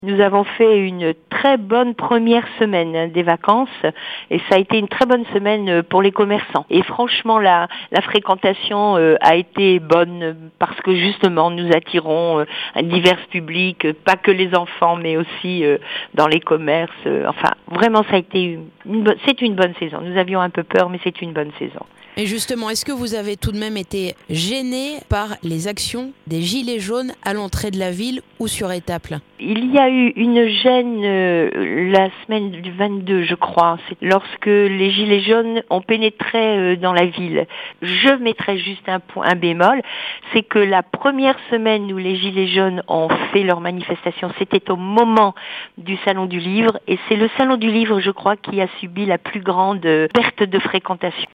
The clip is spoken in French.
Nous avons fait une très bonne première semaine des vacances et ça a été une très bonne semaine pour les commerçants. Et franchement, la fréquentation a été bonne parce que justement, nous attirons divers publics, pas que les enfants, mais aussi dans les commerces. Enfin, vraiment, ça a été c'est une bonne saison. Nous avions un peu peur, mais c'est une bonne saison. Et justement, est-ce que vous avez tout de même été gêné par les actions des Gilets jaunes à l'entrée de la ville ou sur Étaples ? Il y a eu une gêne la semaine du 22, je crois, c'est lorsque les Gilets jaunes ont pénétré dans la ville. Je mettrais juste un bémol, c'est que la première semaine où les Gilets jaunes ont fait leur manifestation, c'était au moment du Salon du Livre, et c'est le Salon du Livre, je crois, qui a subi la plus grande perte de fréquentation.